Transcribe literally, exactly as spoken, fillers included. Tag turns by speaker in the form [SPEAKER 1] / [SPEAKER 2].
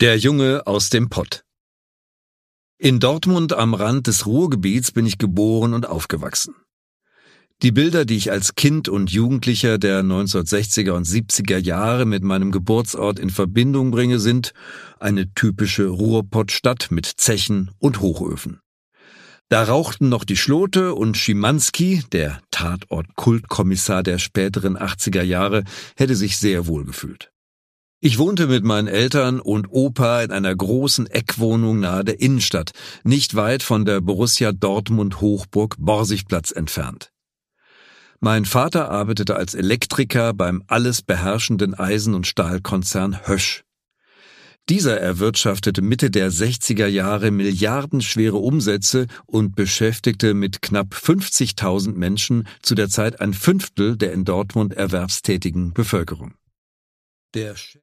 [SPEAKER 1] Der Junge aus dem Pott. In Dortmund am Rand des Ruhrgebiets bin ich geboren und aufgewachsen. Die Bilder, die ich als Kind und Jugendlicher der neunzehnhundertsechziger und siebziger Jahre mit meinem Geburtsort in Verbindung bringe, sind eine typische Ruhrpottstadt mit Zechen und Hochöfen. Da rauchten noch die Schlote und Schimanski, der Tatort-Kultkommissar der späteren achtziger Jahre, hätte sich sehr wohl gefühlt. Ich wohnte mit meinen Eltern und Opa in einer großen Eckwohnung nahe der Innenstadt, nicht weit von der Borussia Dortmund Hochburg Borsigplatz entfernt. Mein Vater arbeitete als Elektriker beim alles beherrschenden Eisen- und Stahlkonzern Hösch. Dieser erwirtschaftete Mitte der sechziger Jahre milliardenschwere Umsätze und beschäftigte mit knapp fünfzigtausend Menschen zu der Zeit ein Fünftel der in Dortmund erwerbstätigen Bevölkerung. Der